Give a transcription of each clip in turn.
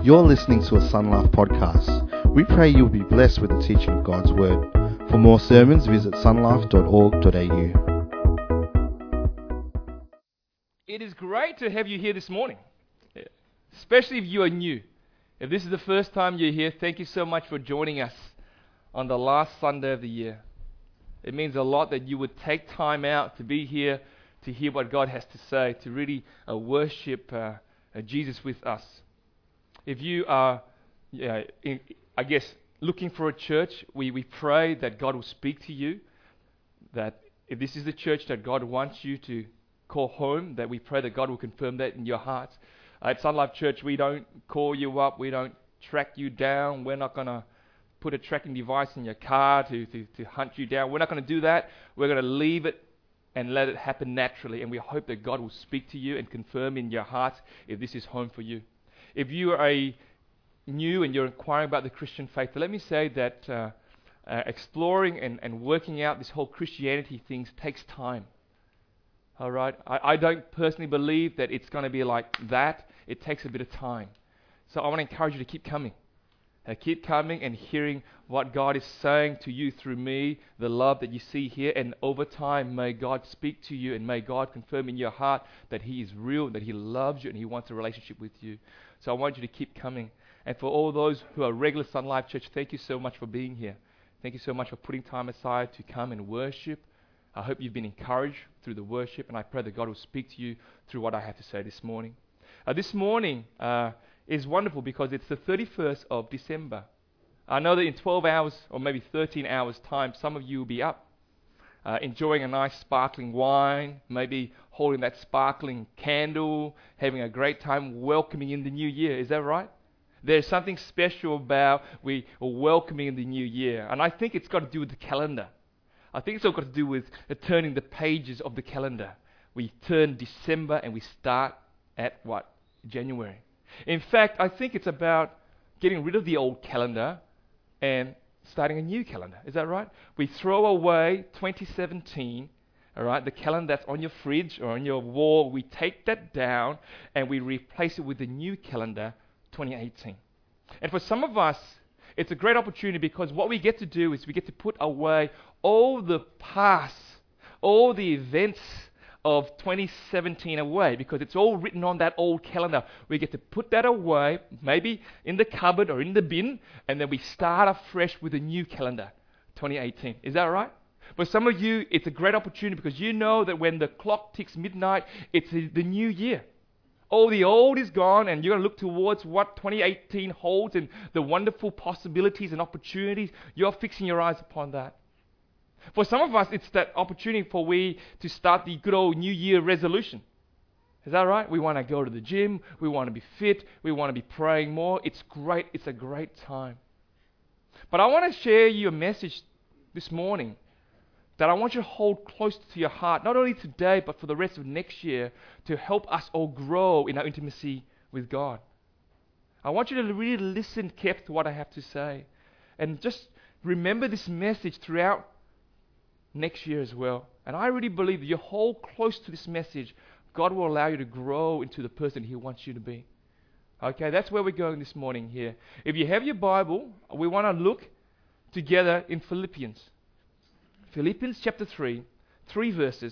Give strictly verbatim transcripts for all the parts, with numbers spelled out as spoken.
You're listening to a Sun Life podcast. We pray you'll be blessed with the teaching of God's Word. For more sermons, visit sunlife dot org dot a u. It is great to have you here this morning, especially if you are new. If this is the first time you're here, thank you so much for joining us on the last Sunday of the year. It means a lot that you would take time out to be here, to hear what God has to say, to really uh, worship uh, uh, Jesus with us. If you are, uh, in, I guess, looking for a church, we, we pray that God will speak to you, that if this is the church that God wants you to call home, that we pray that God will confirm that in your heart. Uh, at Sun Life Church, we don't call you up, we don't track you down, we're not going to put a tracking device in your car to, to, to hunt you down. We're not going to do that. We're going to leave it and let it happen naturally, and we hope that God will speak to you and confirm in your heart if this is home for you. If you are a new and you're inquiring about the Christian faith, let me say that uh, uh, exploring and, and working out this whole Christianity things takes time. All right? I, I don't personally believe that it's going to be like that. It takes a bit of time. So I want to encourage you to keep coming. Uh, keep coming and hearing what God is saying to you through me, the love that you see here, and over time, may God speak to you and may God confirm in your heart that He is real, that He loves you and He wants a relationship with you. So I want you to keep coming. And for all those who are regular Sun Life Church, thank you so much for being here. Thank you so much for putting time aside to come and worship. I hope you've been encouraged through the worship, and I pray that God will speak to you through what I have to say this morning. Uh, this morning uh, is wonderful because it's the thirty-first of December. I know that in twelve hours or maybe thirteen hours time, some of you will be up uh, enjoying a nice sparkling wine, maybe holding that sparkling candle, having a great time welcoming in the new year. Is that right? There's something special about we are welcoming in the new year, and I think it's got to do with the calendar. I think it's all got to do with uh, turning the pages of the calendar. We turn December and we start at what? January. In fact, I think it's about getting rid of the old calendar and starting a new calendar. Is that right? We throw away twenty seventeen, all right, the calendar that's on your fridge or on your wall. We take that down and we replace it with the new calendar, twenty eighteen. And for some of us, it's a great opportunity because what we get to do is we get to put away all the past, all the events of twenty seventeen away, because it's all written on that old calendar. We get to put that away, maybe in the cupboard or in the bin, and then we start afresh with a new calendar, twenty eighteen. Is that right? For some of you, it's a great opportunity because you know that when the clock ticks midnight, it's the new year. All the old is gone, and you're going to look towards what twenty eighteen holds and the wonderful possibilities and opportunities. You're fixing your eyes upon that. For some of us, it's that opportunity for we to start the good old New Year resolution. Is that right? We want to go to the gym. We want to be fit. We want to be praying more. It's great. It's a great time. But I want to share you a message this morning that I want you to hold close to your heart, not only today, but for the rest of next year, to help us all grow in our intimacy with God. I want you to really listen carefully to what I have to say. And just remember this message throughout next year as well. And I really believe that you hold close to this message, God will allow you to grow into the person He wants you to be. Okay, that's where we're going this morning here. If you have your Bible, we want to look together in Philippians. Philippians chapter three, three verses.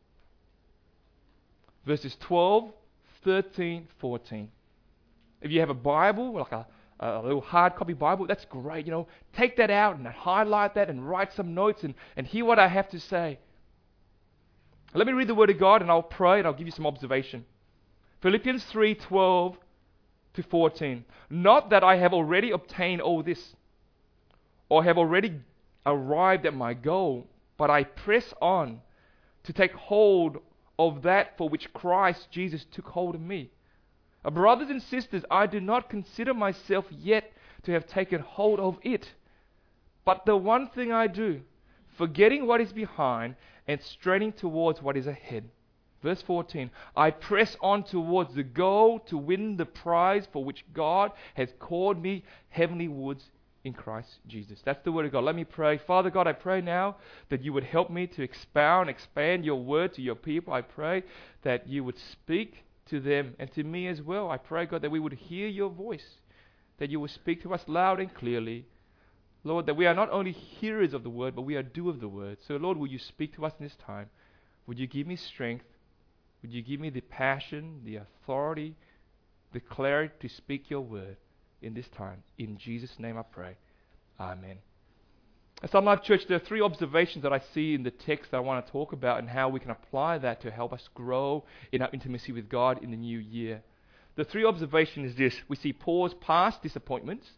Verses twelve, thirteen, fourteen. If you have a Bible, like a a little hard copy Bible, that's great. You know, take that out and highlight that and write some notes and, and hear what I have to say. Let me read the Word of God and I'll pray and I'll give you some observation. Philippians three, twelve to fourteen. Not that I have already obtained all this or have already arrived at my goal, but I press on to take hold of that for which Christ Jesus took hold of me. Uh, brothers and sisters, I do not consider myself yet to have taken hold of it. But the one thing I do, forgetting what is behind and straining towards what is ahead. Verse fourteen, I press on towards the goal to win the prize for which God has called me heavenly woods in Christ Jesus. That's the Word of God. Let me pray. Father God, I pray now that you would help me to expound, expand your word to your people. I pray that you would speak to them and to me as well. I pray, God, that we would hear your voice that you will speak to us loud and clearly. Lord, that we are not only hearers of the word, but we are doers of the word. So, Lord, will you speak to us in this time? Would you give me strength? Would you give me the passion, the authority, the clarity to speak your word in this time? In Jesus' name I pray. Amen. At Sun Life Church, there are three observations that I see in the text that I want to talk about and how we can apply that to help us grow in our intimacy with God in the new year. The three observations is this. We see Paul's past disappointments.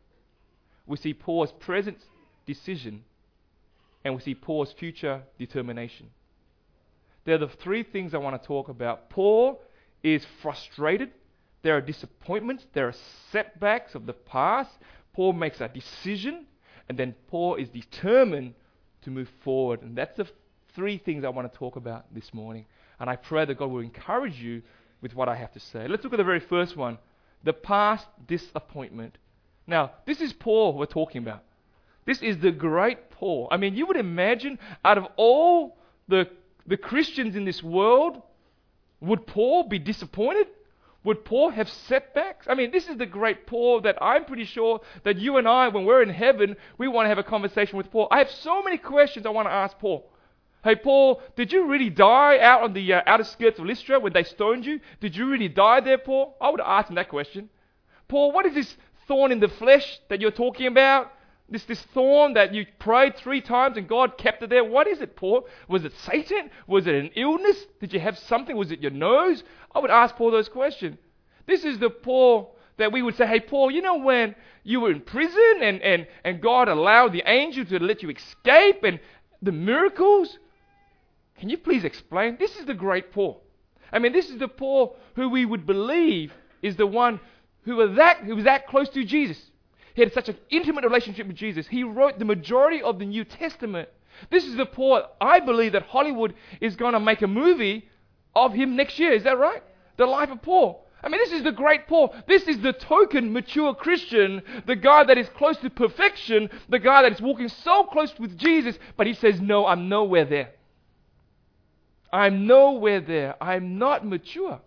We see Paul's present decision. And we see Paul's future determination. They're the three things I want to talk about. Paul is frustrated. There are disappointments. There are setbacks of the past. Paul makes a decision. And then Paul is determined to move forward. And that's the f- three things I want to talk about this morning. And I pray that God will encourage you with what I have to say. Let's look at the very first one. The past disappointment. Now, this is Paul we're talking about. This is the great Paul. I mean, you would imagine out of all the, the Christians in this world, would Paul be disappointed? Would Paul have setbacks? I mean, this is the great Paul that I'm pretty sure that you and I, when we're in heaven, we want to have a conversation with Paul. I have so many questions I want to ask Paul. Hey, Paul, did you really die out on the uh, outer skirts of Lystra when they stoned you? Did you really die there, Paul? I would ask him that question. Paul, what is this thorn in the flesh that you're talking about? This, this thorn that you prayed three times and God kept it there. What is it, Paul? Was it Satan? Was it an illness? Did you have something? Was it your nose? I would ask Paul those questions. This is the Paul that we would say, hey, Paul, you know when you were in prison and, and, and God allowed the angel to let you escape and the miracles? Can you please explain? This is the great Paul. I mean, this is the Paul who we would believe is the one who was that, who was that close to Jesus. He had such an intimate relationship with Jesus. He wrote the majority of the New Testament. This is the Paul, I believe, that Hollywood is going to make a movie of him next year. Is that right? The life of Paul. I mean, this is the great Paul. This is the token mature Christian, the guy that is close to perfection, the guy that is walking so close with Jesus, but he says, no, I'm nowhere there. I'm nowhere there. I'm not mature.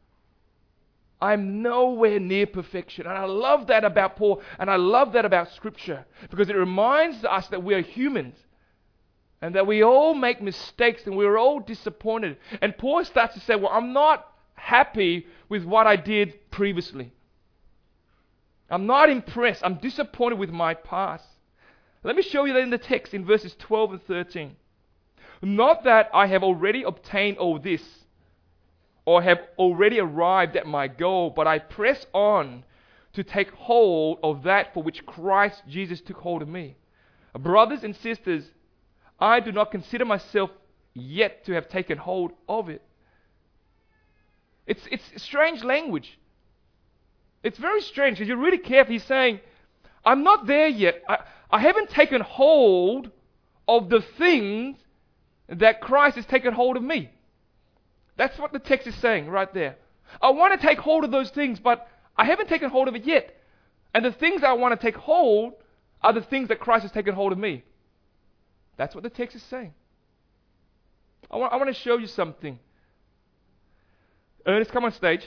I'm nowhere near perfection. And I love that about Paul, and I love that about Scripture, because it reminds us that we are humans, and that we all make mistakes, and we're all disappointed. And Paul starts to say, well, I'm not happy with what I did previously. I'm not impressed. I'm disappointed with my past. Let me show you that in the text in verses twelve and thirteen. Not that I have already obtained all this, or have already arrived at my goal, but I press on to take hold of that for which Christ Jesus took hold of me. Brothers and sisters, I do not consider myself yet to have taken hold of it. It's, it's strange language. It's very strange. If you're really careful, he's saying, I'm not there yet. I, I haven't taken hold of the things that Christ has taken hold of me. That's what the text is saying right there. I want to take hold of those things, but I haven't taken hold of it yet. And the things I want to take hold are the things that Christ has taken hold of me. That's what the text is saying. I want, I want to show you something. Ernest, come on stage.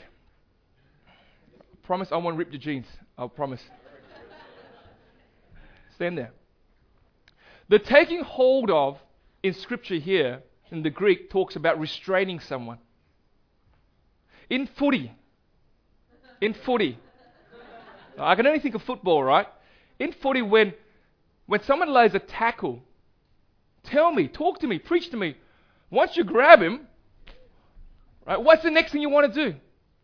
I promise I won't rip your jeans. I'll promise. Stand there. The taking hold of in Scripture here, in the Greek, talks about restraining someone. In footy, in footy, I can only think of football, right? In footy, when when someone lays a tackle, tell me, talk to me, preach to me. Once you grab him, right, what's the next thing you want to do?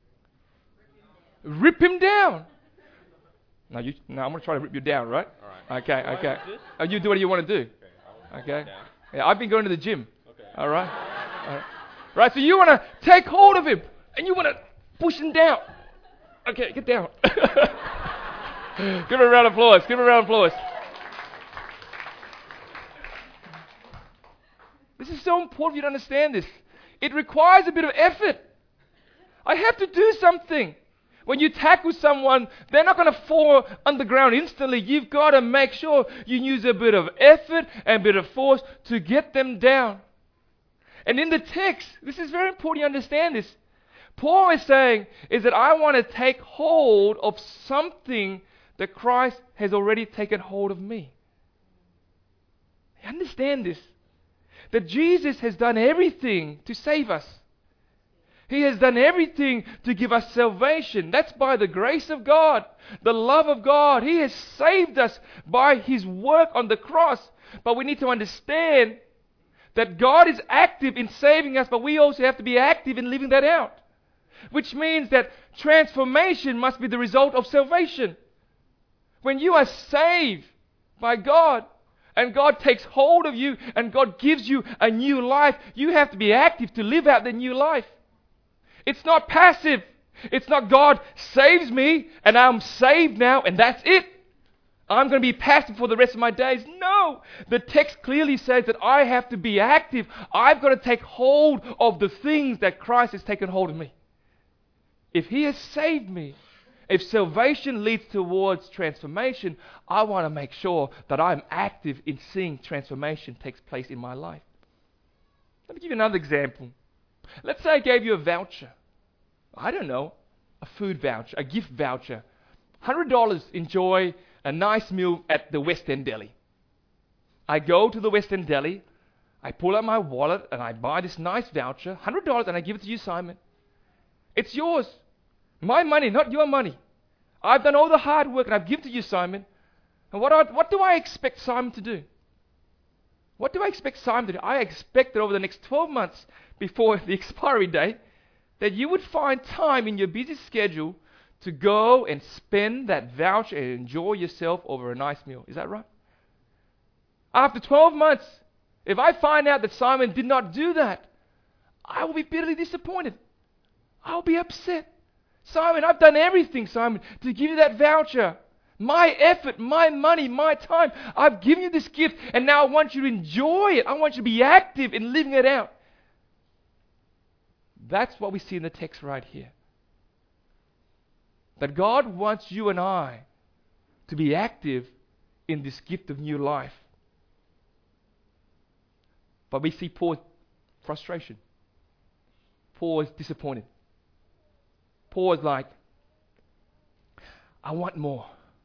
Rip him down. No, you, no, I'm going to try to rip you down, right? All right. Okay, okay. Oh, you do what you want to do. Okay. Yeah, I've been going to the gym. Okay. All right. All right. Right. So you want to take hold of him and you want to push him down. Okay, get down. Give him a round of applause. Give him a round of applause. This is so important for you to understand this. It requires a bit of effort. I have to do something. When you tackle someone, they're not going to fall on the ground instantly. You've got to make sure you use a bit of effort and a bit of force to get them down. And in the text, this is very important you understand this. Paul is saying is that I want to take hold of something that Christ has already taken hold of me. You understand this? That Jesus has done everything to save us. He has done everything to give us salvation. That's by the grace of God, the love of God. He has saved us by His work on the cross. But we need to understand that God is active in saving us, but we also have to be active in living that out. Which means that transformation must be the result of salvation. When you are saved by God, and God takes hold of you, and God gives you a new life, you have to be active to live out the new life. It's not passive. It's not God saves me, and I'm saved now, and that's it. I'm going to be passive for the rest of my days. No! The text clearly says that I have to be active. I've got to take hold of the things that Christ has taken hold of me. If He has saved me, if salvation leads towards transformation, I want to make sure that I'm active in seeing transformation takes place in my life. Let me give you another example. Let's say I gave you a voucher. I don't know, a food voucher, a gift voucher. one hundred dollars, enjoy a nice meal at the West End Deli. I go to the West End Deli, I pull out my wallet and I buy this nice voucher, one hundred dollars, and I give it to you, Simon. It's yours. My money, not your money. I've done all the hard work and I've given to you, Simon. And what, are, what do I expect Simon to do? What do I expect Simon to do? I expect that over the next twelve months before the expiry date, that you would find time in your busy schedule to go and spend that voucher and enjoy yourself over a nice meal. Is that right? After twelve months, if I find out that Simon did not do that, I will be bitterly disappointed. I'll be upset. Simon, I've done everything, Simon, to give you that voucher. My effort, my money, my time. I've given you this gift, and now I want you to enjoy it. I want you to be active in living it out. That's what we see in the text right here. That God wants you and I to be active in this gift of new life. But we see Paul's frustration. Paul is disappointed. Paul is like, I want more.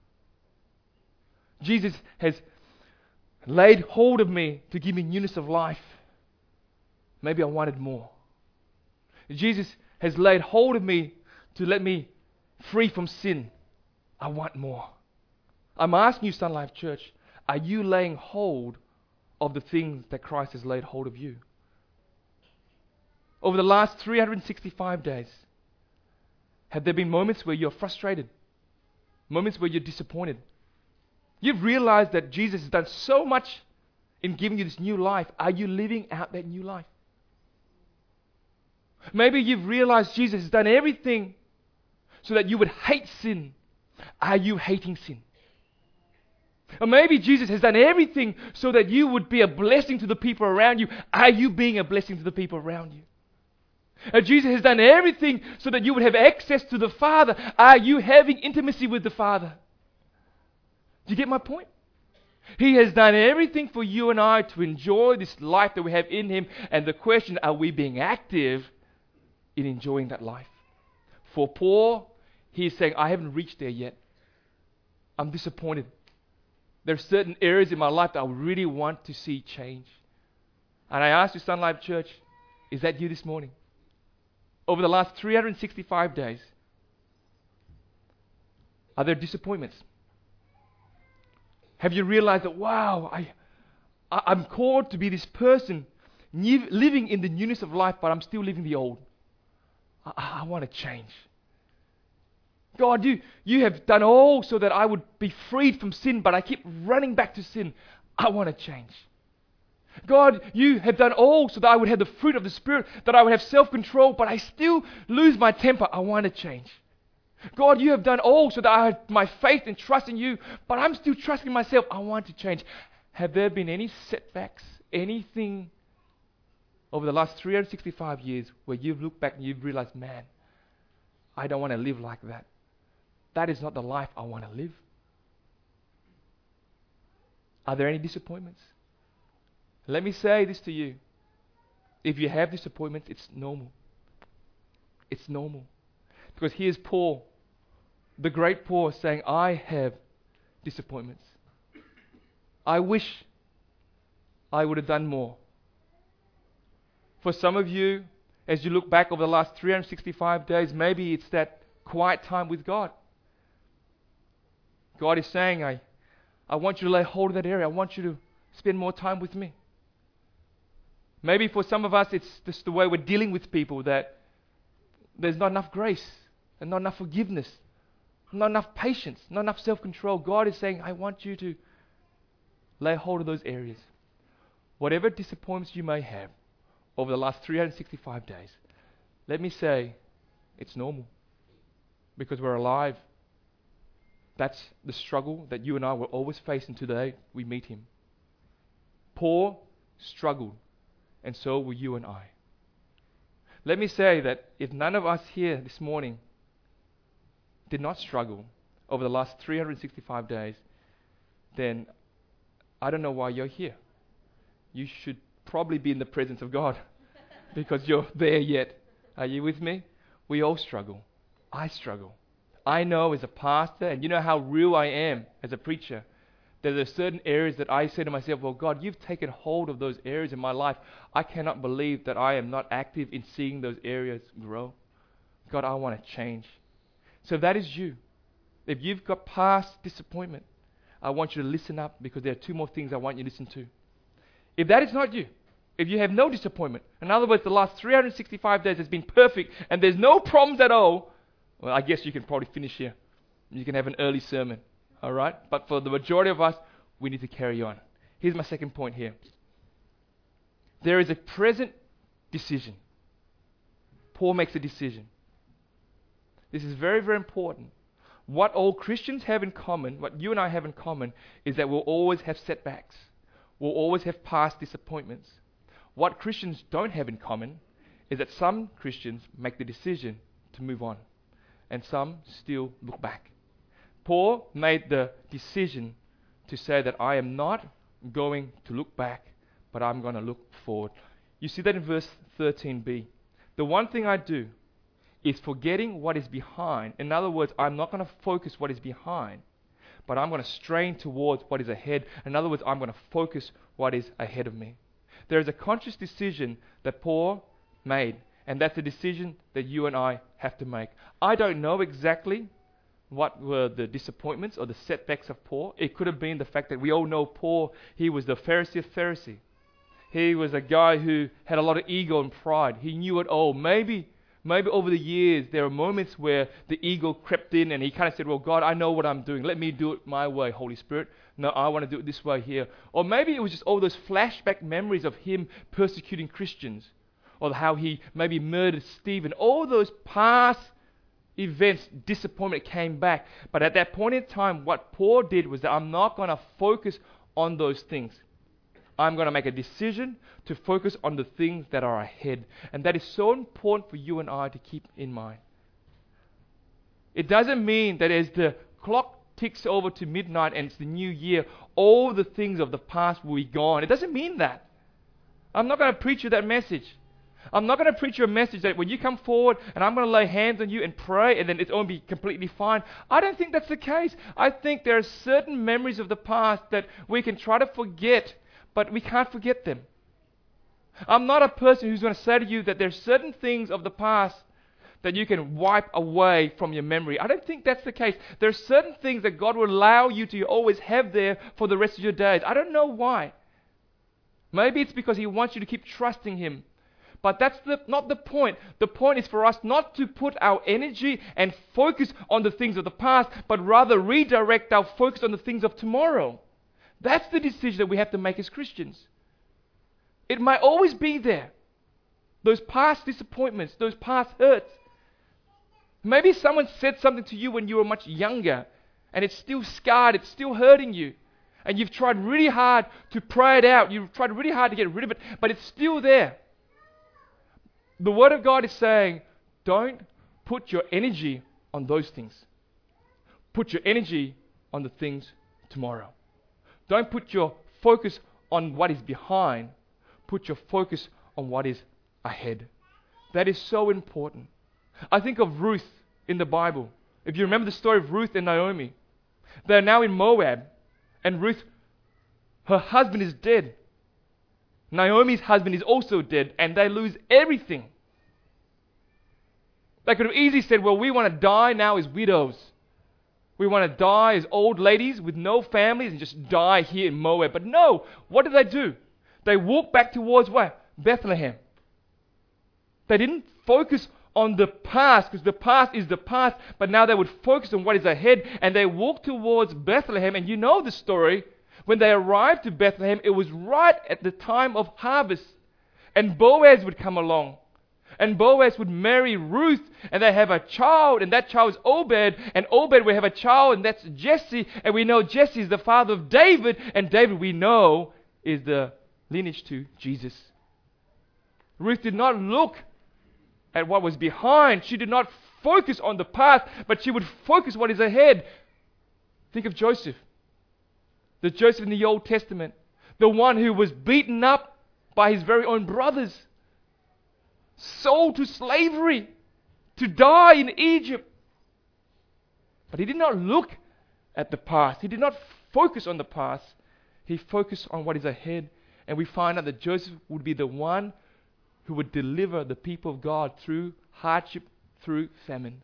Jesus has laid hold of me to give me newness of life. Maybe I wanted more. Jesus has laid hold of me to let me free from sin. I want more. I'm asking you, Sun Life Church, are you laying hold of the things that Christ has laid hold of you? Over the last three hundred sixty-five days, have there been moments where you're frustrated? Moments where you're disappointed? You've realized that Jesus has done so much in giving you this new life. Are you living out that new life? Maybe you've realized Jesus has done everything so that you would hate sin. Are you hating sin? Or maybe Jesus has done everything so that you would be a blessing to the people around you. Are you being a blessing to the people around you? Or Jesus has done everything so that you would have access to the Father. Are you having intimacy with the Father? Do you get my point? He has done everything for you and I to enjoy this life that we have in Him. And the question, are we being active in enjoying that life? For Paul, he is saying, I haven't reached there yet. I'm disappointed. There are certain areas in my life that I really want to see change. And I ask you, Sun Life Church, is that you this morning? Over the last three hundred sixty-five days, are there disappointments? Have you realized that, wow, I, I, I'm called to be this person new, living in the newness of life, but I'm still living the old. I, I want to change. God, you, you have done all so that I would be freed from sin, but I keep running back to sin. I want to change. God, you have done all so that I would have the fruit of the Spirit, that I would have self-control, but I still lose my temper. I want to change. God, you have done all so that I have my faith and trust in you, but I'm still trusting myself. I want to change. Have there been any setbacks, anything over the last three hundred sixty-five years where you've looked back and you've realized, man, I don't want to live like that. That is not the life I want to live. Are there any disappointments? Let me say this to you. If you have disappointments, it's normal. It's normal. Because here's Paul, the great Paul, saying, I have disappointments. I wish I would have done more. For some of you, as you look back over the last three hundred sixty-five days, maybe it's that quiet time with God. God is saying, I, I want you to lay hold of that area. I want you to spend more time with me. Maybe for some of us, it's just the way we're dealing with people, that there's not enough grace and not enough forgiveness, not enough patience, not enough self-control. God is saying, I want you to lay hold of those areas. Whatever disappointments you may have over the last three hundred sixty-five days, let me say, it's normal. Because we're alive. That's the struggle that you and I will always face until the day we meet Him. Paul struggled, and so will you and I. Let me say that if none of us here this morning did not struggle over the last three hundred sixty-five days, then I don't know why you're here. You should probably be in the presence of God because you're there yet. Are you with me? We all struggle. I struggle. I know as a pastor, and you know how real I am as a preacher, that there are certain areas that I say to myself, well, God, you've taken hold of those areas in my life. I cannot believe that I am not active in seeing those areas grow. God, I want to change. So if that is you, if you've got past disappointment, I want you to listen up, because there are two more things I want you to listen to. If that is not you, if you have no disappointment, in other words, the last three hundred sixty-five days has been perfect and there's no problems at all, well, I guess you can probably finish here. You can have an early sermon, all right? But for the majority of us, we need to carry on. Here's my second point here. There is a present decision. Paul makes a decision. This is very, very important. What all Christians have in common, what you and I have in common, is that we'll always have setbacks. We'll always have past disappointments. What Christians don't have in common is that some Christians make the decision to move on, and some still look back. Paul made the decision to say that I am not going to look back, but I'm going to look forward. You see that in verse thirteen b. The one thing I do is forgetting what is behind. In other words, I'm not going to focus what is behind, but I'm going to strain towards what is ahead. In other words, I'm going to focus what is ahead of me. There is a conscious decision that Paul made, and that's a decision that you and I have to make. I don't know exactly what were the disappointments or the setbacks of Paul. It could have been the fact that we all know Paul, he was the Pharisee of Pharisee. He was a guy who had a lot of ego and pride. He knew it all. Maybe Maybe over the years, there are moments where the ego crept in and he kind of said, well, God, I know what I'm doing. Let me do it my way, Holy Spirit. No, I want to do it this way here. Or maybe it was just all those flashback memories of him persecuting Christians, or how he maybe murdered Stephen. All those past events, disappointment came back. But at that point in time, what Paul did was that I'm not going to focus on those things. I'm going to make a decision to focus on the things that are ahead. And that is so important for you and I to keep in mind. It doesn't mean that as the clock ticks over to midnight and it's the new year, all the things of the past will be gone. It doesn't mean that. I'm not going to preach you that message. I'm not going to preach you a message that when you come forward and I'm going to lay hands on you and pray and then it's going to be completely fine. I don't think that's the case. I think there are certain memories of the past that we can try to forget, but we can't forget them. I'm not a person who's going to say to you that there's certain things of the past that you can wipe away from your memory. I don't think that's the case. There are certain things that God will allow you to always have there for the rest of your days. I don't know why. Maybe it's because He wants you to keep trusting Him. But that's the, not the point. The point is for us not to put our energy and focus on the things of the past, but rather redirect our focus on the things of tomorrow. That's the decision that we have to make as Christians. It might always be there. Those past disappointments, those past hurts. Maybe someone said something to you when you were much younger and it's still scarred, it's still hurting you. And you've tried really hard to pray it out. You've tried really hard to get rid of it, but it's still there. The Word of God is saying, don't put your energy on those things. Put your energy on the things tomorrow. Don't put your focus on what is behind. Put your focus on what is ahead. That is so important. I think of Ruth in the Bible. If you remember the story of Ruth and Naomi, They're now in Moab, and Ruth, her husband is dead. Naomi's husband is also dead, and they lose everything. They could have easily said, well, we want to die now as widows. We want to die as old ladies with no families and just die here in Moab. But no, what did they do? They walked back towards where? Bethlehem. They didn't focus on the past, because the past is the past, but now they would focus on what is ahead, and they walked towards Bethlehem. And you know the story. When they arrived to Bethlehem, it was right at the time of harvest. And Boaz would come along. And Boaz would marry Ruth, and they have a child, and that child is Obed, and Obed will have a child, and that's Jesse, and we know Jesse is the father of David, and David we know is the lineage to Jesus. Ruth did not look at what was behind. She did not focus on the past, but she would focus what is ahead. Think of Joseph. The Joseph in the Old Testament, the one who was beaten up by his very own brothers, sold to slavery, to die in Egypt. But he did not look at the past. He did not focus on the past. He focused on what is ahead. And we find out that Joseph would be the one who would deliver the people of God through hardship, through famine.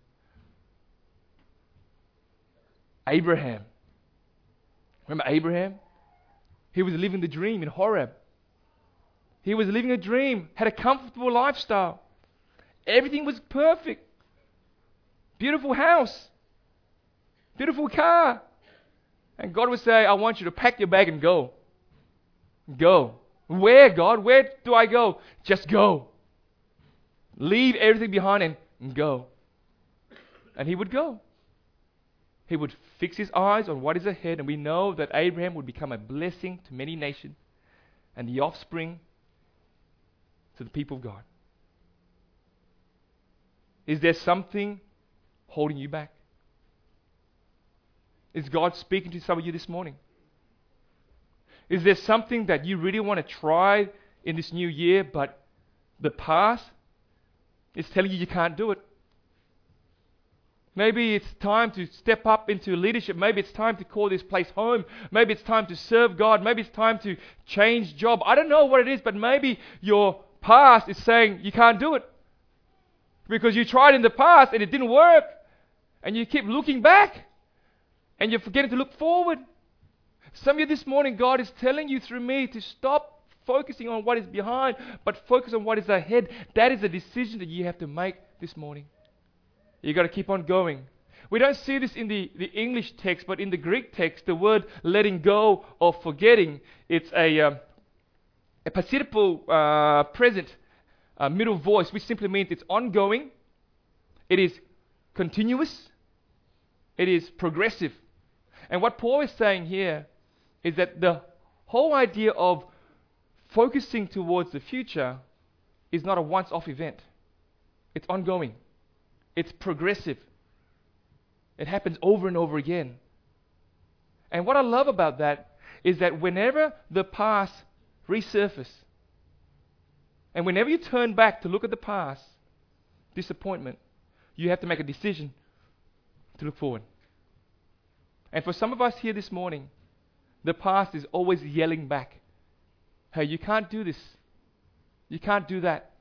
Abraham. Remember Abraham? He was living the dream in Horeb. He was living a dream, had a comfortable lifestyle. Everything was perfect. Beautiful house. Beautiful car. And God would say, I want you to pack your bag and go. Go. Where, God? Where do I go? Just go. Leave everything behind and, and go. And he would go. He would fix his eyes on what is ahead, and we know that Abraham would become a blessing to many nations and the offspring to the people of God. Is there something holding you back? Is God speaking to some of you this morning? Is there something that you really want to try in this new year, but the past is telling you you can't do it? Maybe it's time to step up into leadership. Maybe it's time to call this place home. Maybe it's time to serve God. Maybe it's time to change job. I don't know what it is, but maybe your past is saying you can't do it. Because you tried in the past and it didn't work. And you keep looking back. And you're forgetting to look forward. Some of you this morning, God is telling you through me to stop focusing on what is behind, but focus on what is ahead. That is a decision that you have to make this morning. You've got to keep on going. We don't see this in the, the English text, but in the Greek text, the word letting go or forgetting, it's a, um, a participle uh, present uh, middle voice, which simply means it's ongoing, it is continuous, it is progressive. And what Paul is saying here is that the whole idea of focusing towards the future is not a once-off event. It's ongoing. It's progressive. It happens over and over again. And what I love about that is that whenever the past resurfaces, and whenever you turn back to look at the past, disappointment, you have to make a decision to look forward. And for some of us here this morning, the past is always yelling back, hey, you can't do this. You can't do that.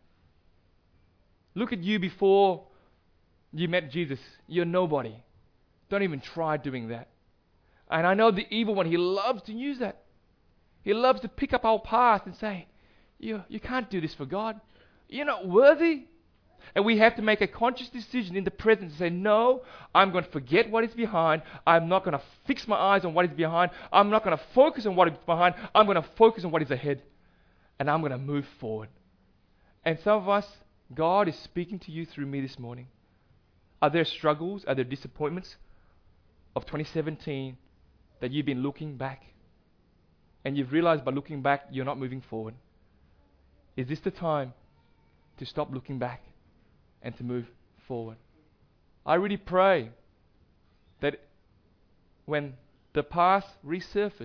Look at you before you met Jesus. You're nobody. Don't even try doing that. And I know the evil one, he loves to use that. He loves to pick up our past and say, you, you can't do this for God. You're not worthy. And we have to make a conscious decision in the present to say, no, I'm going to forget what is behind. I'm not going to fix my eyes on what is behind. I'm not going to focus on what is behind. I'm going to focus on what is ahead. And I'm going to move forward. And some of us, God is speaking to you through me this morning. Are there struggles, are there disappointments of twenty seventeen that you've been looking back and you've realized by looking back you're not moving forward? Is this the time to stop looking back and to move forward? I really pray that when the past resurfaces,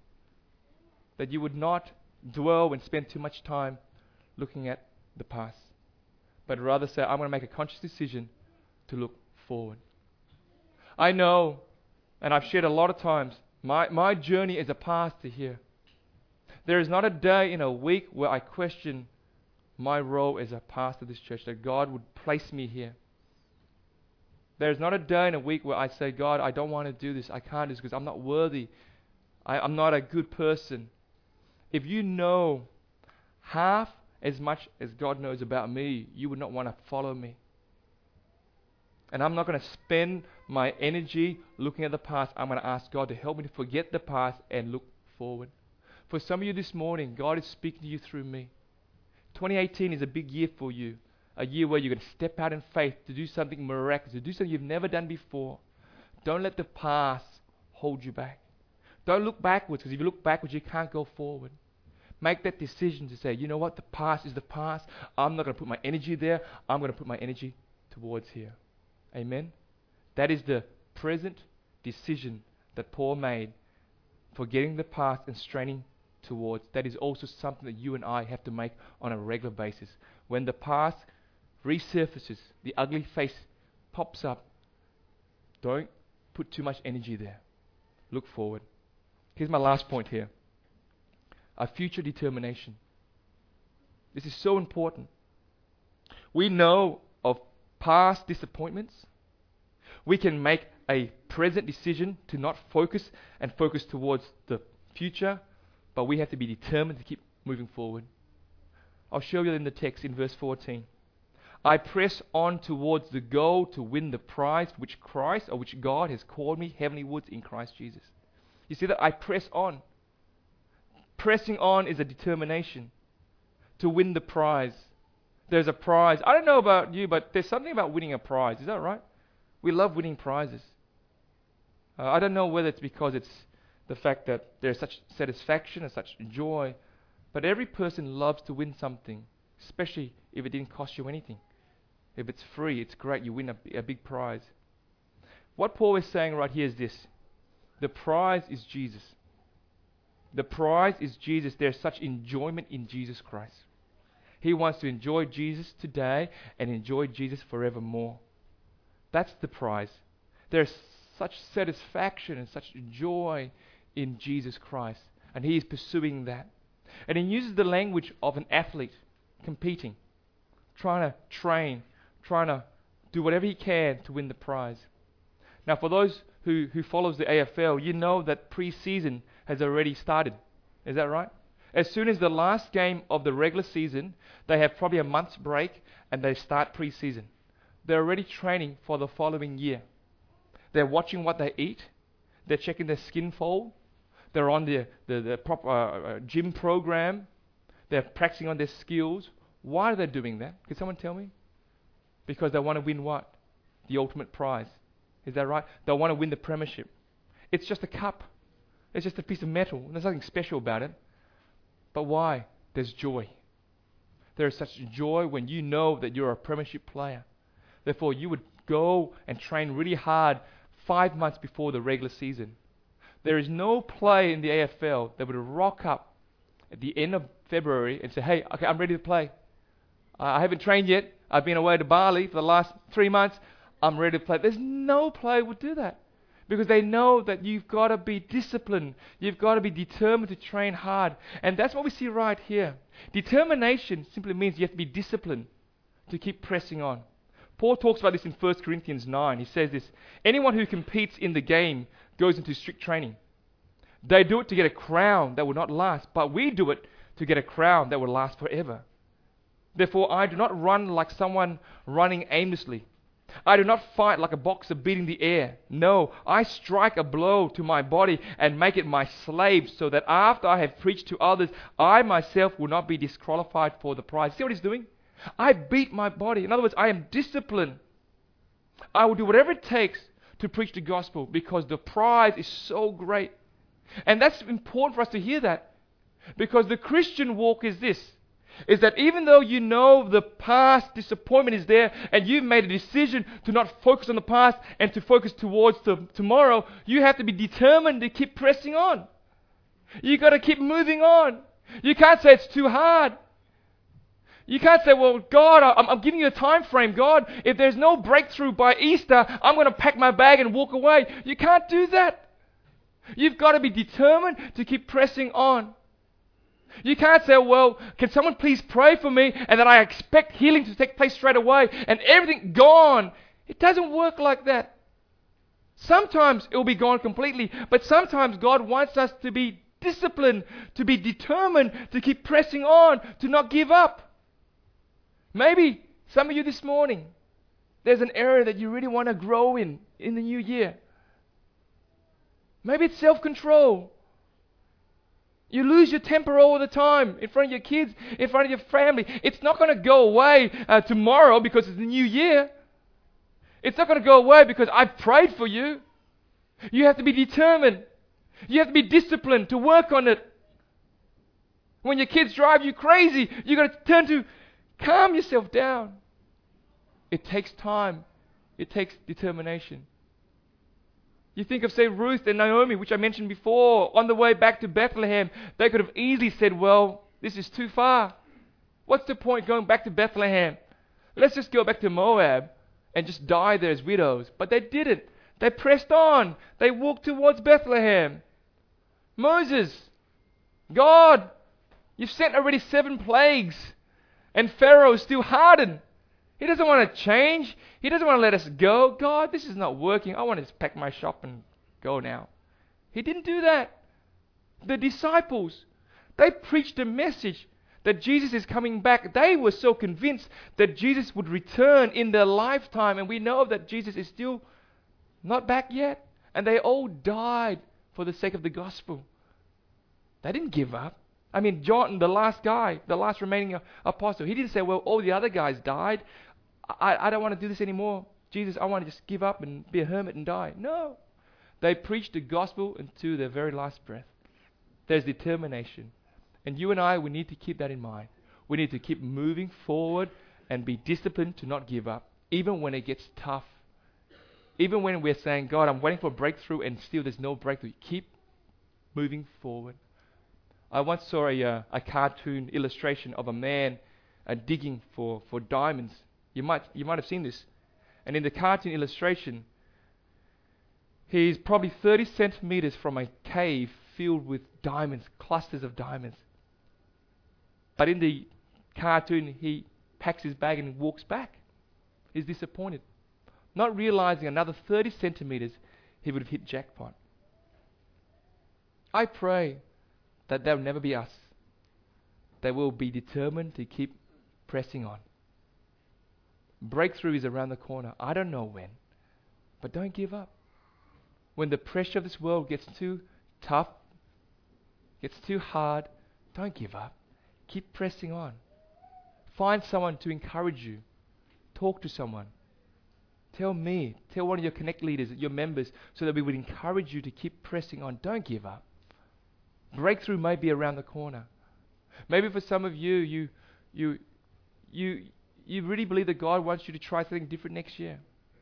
that you would not dwell and spend too much time looking at the past, but rather say, I'm going to make a conscious decision to look forward. I know And I've shared a lot of times, my, my journey as a pastor here. There is not a day in a week where I question my role as a pastor of this church, that God would place me here. There is not a day in a week where I say, God, I don't want to do this. I can't do this because I'm not worthy. I, I'm not a good person. If you know half as much as God knows about me, you would not want to follow me. And I'm not going to spend my energy looking at the past. I'm going to ask God to help me to forget the past and look forward. For some of you this morning, God is speaking to you through me. twenty eighteen is a big year for you. A year where you're going to step out in faith to do something miraculous, to do something you've never done before. Don't let the past hold you back. Don't look backwards, because if you look backwards, you can't go forward. Make that decision to say, you know what, the past is the past. I'm not going to put my energy there. I'm going to put my energy towards here. Amen? That is the present decision that Paul made, forgetting the past and straining towards. That is also something that you and I have to make on a regular basis. When the past resurfaces, the ugly face pops up, don't put too much energy there. Look forward. Here's my last point here. A future determination. This is so important. We know of past disappointments. We can make a present decision to not focus and focus towards the future, but we have to be determined to keep moving forward. I'll show you in the text in verse fourteen. I press on towards the goal to win the prize which Christ, or which God has called me heavenlywards in Christ Jesus. You see that? I press on. Pressing on is a determination to win the prize. There's a prize. I don't know about you, but there's something about winning a prize. Is that right? We love winning prizes. Uh, I don't know whether it's because it's the fact that there's such satisfaction and such joy, but every person loves to win something, especially if it didn't cost you anything. If it's free, it's great. You win a, a big prize. What Paul is saying right here is this. The prize is Jesus. The prize is Jesus. There's such enjoyment in Jesus Christ. He wants to enjoy Jesus today and enjoy Jesus forevermore. That's the prize. There's such satisfaction and such joy in Jesus Christ. And he is pursuing that. And he uses the language of an athlete competing, trying to train, trying to do whatever he can to win the prize. Now, for those who, who follows the A F L, you know that pre-season has already started. Is that right? As soon as the last game of the regular season, they have probably a month's break and they start pre-season. They're already training for the following year. They're watching what they eat. They're checking their skin fold. They're on the, the, the proper uh, gym program. They're practicing on their skills. Why are they doing that? Can someone tell me? Because they want to win what? The ultimate prize. Is that right? They want to win the premiership. It's just a cup. It's just a piece of metal. There's nothing special about it. But why? There's joy. There is such joy when you know that you're a premiership player. Therefore, you would go and train really hard five months before the regular season. There is no player in the A F L that would rock up at the end of February and say, hey, okay, I'm ready to play. Uh, I haven't trained yet. I've been away to Bali for the last three months. I'm ready to play. There's no player would do that. Because they know that you've got to be disciplined. You've got to be determined to train hard. And that's what we see right here. Determination simply means you have to be disciplined to keep pressing on. Paul talks about this in First Corinthians nine. He says this, anyone who competes in the game goes into strict training. They do it to get a crown that will not last, but we do it to get a crown that will last forever. Therefore, I do not run like someone running aimlessly. I do not fight like a boxer beating the air. No, I strike a blow to my body and make it my slave, so that after I have preached to others, I myself will not be disqualified for the prize. See what he's doing? I beat my body. In other words, I am disciplined. I will do whatever it takes to preach the gospel because the prize is so great. And that's important for us to hear that. Because the Christian walk is this. Is that even though you know the past disappointment is there and you've made a decision to not focus on the past and to focus towards the tomorrow, you have to be determined to keep pressing on. You've got to keep moving on. You can't say it's too hard. You can't say, well, God, I'm, I'm giving you a time frame. God, if there's no breakthrough by Easter, I'm going to pack my bag and walk away. You can't do that. You've got to be determined to keep pressing on. You can't say, well, can someone please pray for me and that I expect healing to take place straight away and everything gone. It doesn't work like that. Sometimes it will be gone completely, but sometimes God wants us to be disciplined, to be determined, to keep pressing on, to not give up. Maybe some of you this morning, there's an area that you really want to grow in, in the new year. Maybe it's self-control. You lose your temper all the time in front of your kids, in front of your family. It's not going to go away uh, tomorrow because it's the new year. It's not going to go away because I've prayed for you. You have to be determined. You have to be disciplined to work on it. When your kids drive you crazy, you've got to turn to calm yourself down. It takes time. It takes determination. You think of, say, Ruth and Naomi, which I mentioned before, on the way back to Bethlehem, they could have easily said, well, this is too far. What's the point going back to Bethlehem? Let's just go back to Moab and just die there as widows. But they didn't. They pressed on. They walked towards Bethlehem. Moses, God, you've sent already seven plagues. And Pharaoh is still hardened. He doesn't want to change. He doesn't want to let us go. God, this is not working. I want to just pack my shop and go now. He didn't do that. The disciples, they preached a message that Jesus is coming back. They were so convinced that Jesus would return in their lifetime. And we know that Jesus is still not back yet. And they all died for the sake of the gospel. They didn't give up. I mean, John, the last guy, the last remaining apostle, he didn't say, well, all the other guys died. I, I don't want to do this anymore. Jesus, I want to just give up and be a hermit and die. No. They preached the gospel until their very last breath. There's determination. And you and I, we need to keep that in mind. We need to keep moving forward and be disciplined to not give up, even when it gets tough. Even when we're saying, God, I'm waiting for a breakthrough and still there's no breakthrough. Keep moving forward. I once saw a, uh, a cartoon illustration of a man uh, digging for, for diamonds. You might you might have seen this. And in the cartoon illustration, he's probably thirty centimeters from a cave filled with diamonds, clusters of diamonds. But in the cartoon, he packs his bag and walks back. He's disappointed, not realizing another thirty centimeters he would have hit jackpot. I pray that that will never be us. That we'll be determined to keep pressing on. Breakthrough is around the corner. I don't know when, but don't give up. When the pressure of this world gets too tough, gets too hard, don't give up. Keep pressing on. Find someone to encourage you. Talk to someone. Tell me, tell one of your Connect leaders, your members, so that we would encourage you to keep pressing on. Don't give up. Breakthrough may be around the corner. Maybe for some of you, you, you, you, you really believe that God wants you to try something different next year.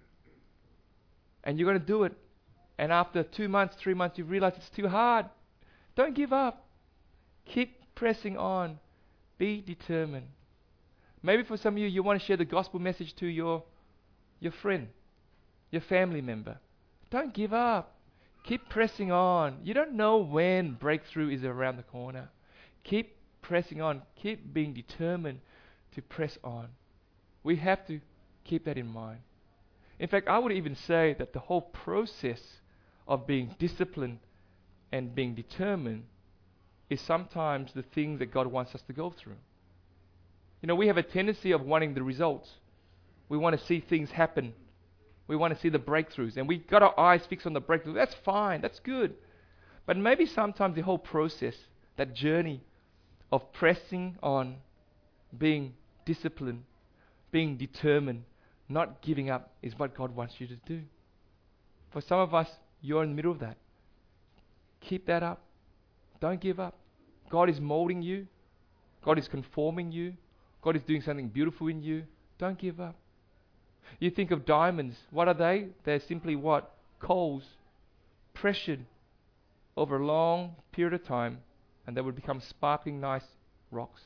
And you're going to do it. And after two months, three months, you realize it's too hard. Don't give up. Keep pressing on. Be determined. Maybe for some of you, you want to share the gospel message to your, your friend, your family member. Don't give up. Keep pressing on. You don't know when breakthrough is around the corner. Keep pressing on. Keep being determined to press on. We have to keep that in mind. In fact, I would even say that the whole process of being disciplined and being determined is sometimes the thing that God wants us to go through. You know, we have a tendency of wanting the results. We want to see things happen. We want to see the breakthroughs. And we've got our eyes fixed on the breakthrough. That's fine. That's good. But maybe sometimes the whole process, that journey of pressing on, being disciplined, being determined, not giving up is what God wants you to do. For some of us, you're in the middle of that. Keep that up. Don't give up. God is molding you. God is conforming you. God is doing something beautiful in you. Don't give up. You think of diamonds. What are they? They're simply what? Coals. Pressured over a long period of time, and they would become sparkling nice rocks.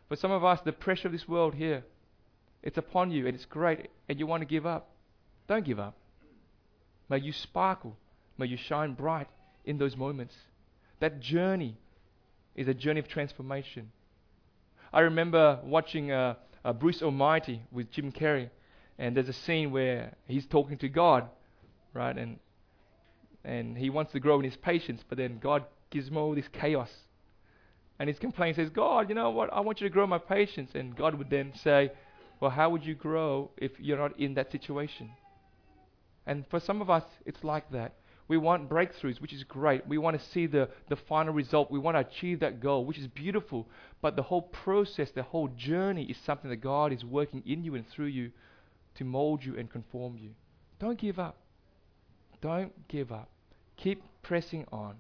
For some of us, the pressure of this world here, it's upon you and it's great and you want to give up. Don't give up. May you sparkle. May you shine bright in those moments. That journey is a journey of transformation. I remember watching uh, uh, Bruce Almighty with Jim Carrey, and there's a scene where he's talking to God, right? And and he wants to grow in his patience, but then God gives him all this chaos. And he's complaining, says, God, you know what? I want you to grow my patience. And God would then say, well, how would you grow if you're not in that situation? And for some of us, it's like that. We want breakthroughs, which is great. We want to see the, the final result. We want to achieve that goal, which is beautiful. But the whole process, the whole journey is something that God is working in you and through you to mold you and conform you. Don't give up. Don't give up. Keep pressing on.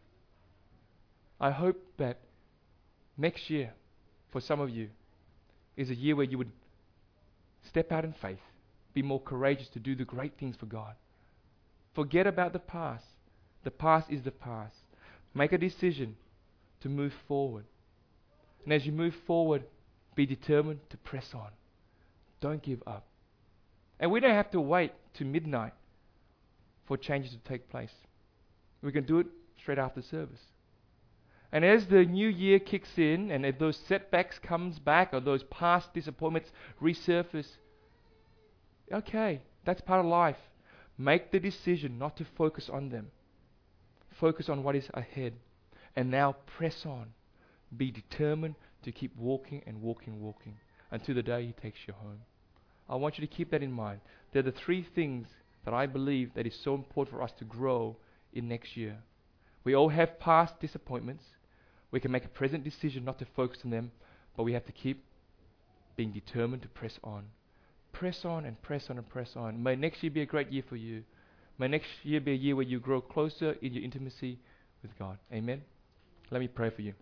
I hope that next year, for some of you, is a year where you would step out in faith, be more courageous to do the great things for God. Forget about the past. The past is the past. Make a decision to move forward. And as you move forward, be determined to press on. Don't give up. And we don't have to wait to midnight for changes to take place. We can do it straight after service. And as the new year kicks in, and if those setbacks comes back, or those past disappointments resurface, okay, that's part of life. Make the decision not to focus on them. Focus on what is ahead. And now press on. Be determined to keep walking and walking, walking until the day He takes you home. I want you to keep that in mind. They're the three things that I believe that is so important for us to grow in next year. We all have past disappointments. We can make a present decision not to focus on them, but we have to keep being determined to press on. Press on and press on and press on. May next year be a great year for you. May next year be a year where you grow closer in your intimacy with God. Amen. Let me pray for you.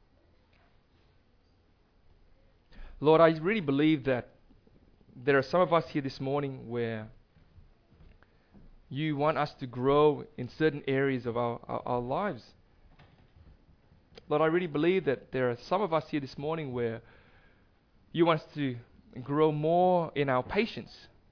Lord, I really believe that there are some of us here this morning where you want us to grow in certain areas of our, our, our lives. Lord, I really believe that there are some of us here this morning where you want us to grow more in our patience.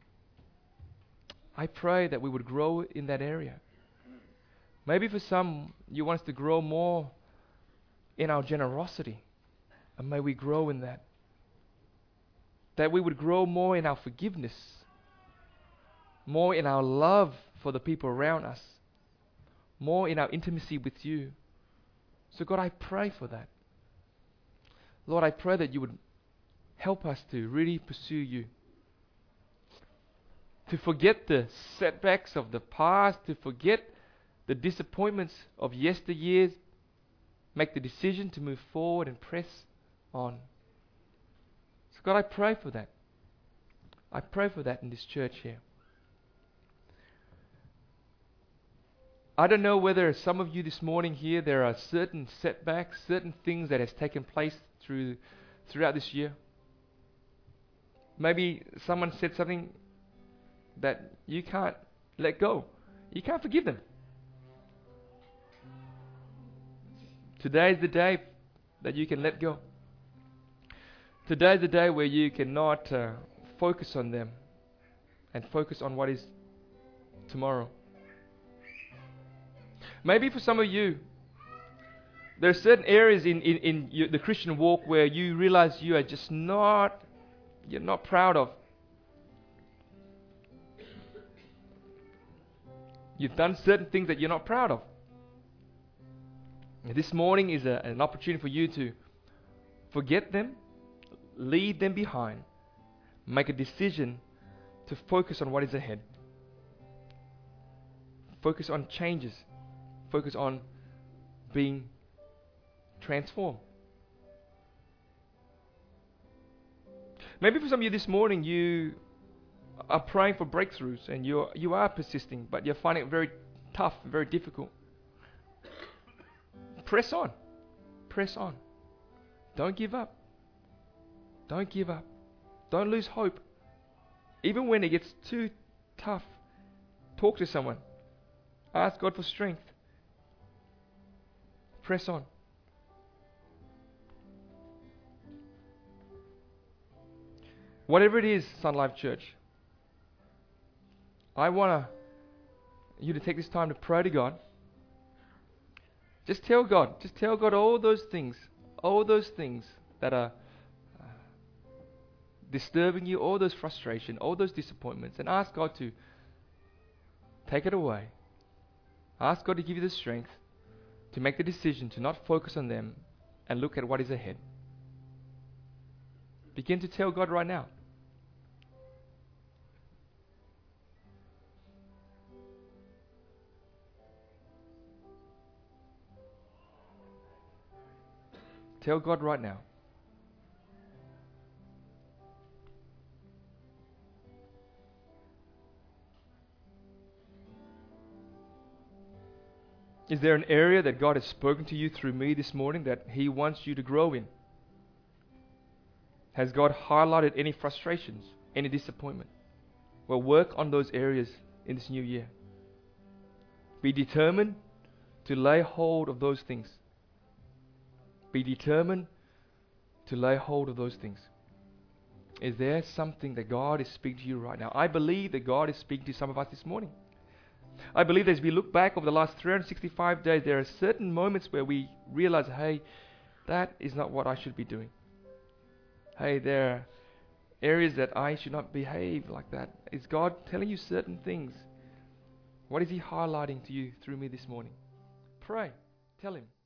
I pray that we would grow in that area. Maybe for some, you want us to grow more in our generosity. And may we grow in that. That we would grow more in our forgiveness. More in our love for the people around us. More in our intimacy with you. So God, I pray for that. Lord, I pray that you would help us to really pursue you. To forget the setbacks of the past, to forget the disappointments of yesteryears. Make the decision to move forward and press on. So God, I pray for that. I pray for that in this church here. I don't know whether some of you this morning here, there are certain setbacks, certain things that has taken place through throughout this year. Maybe someone said something that you can't let go. You can't forgive them. Today is the day that you can let go. Today is the day where you cannot uh, focus on them and focus on what is tomorrow. Maybe for some of you, there are certain areas in, in, in your, the Christian walk where you realize you are just not, you're not proud of. You've done certain things that you're not proud of. And this morning is a, an opportunity for you to forget them, leave them behind, make a decision to focus on what is ahead. Focus on changes. Focus on being transformed. Maybe for some of you this morning, you are praying for breakthroughs and you you are persisting, but you're finding it very tough, very difficult. Press on. Press on. Don't give up. Don't give up. Don't lose hope. Even when it gets too tough, talk to someone. Ask God for strength. Press on. Whatever it is, Sun Life Church, I want you to take this time to pray to God. Just tell God, just tell God all those things, all those things that are uh, disturbing you, all those frustration, all those disappointments, and ask God to take it away. Ask God to give you the strength to make the decision to not focus on them and look at what is ahead. Begin to tell God right now. Tell God right now. Is there an area that God has spoken to you through me this morning that He wants you to grow in? Has God highlighted any frustrations, any disappointment? Well, work on those areas in this new year. Be determined to lay hold of those things. Be determined to lay hold of those things. Is there something that God is speaking to you right now? I believe that God is speaking to some of us this morning. I believe that as we look back over the last three hundred sixty-five days, there are certain moments where we realize, hey, that is not what I should be doing. Hey, there are areas that I should not behave like that. Is God telling you certain things? What is He highlighting to you through me this morning? Pray. Tell Him.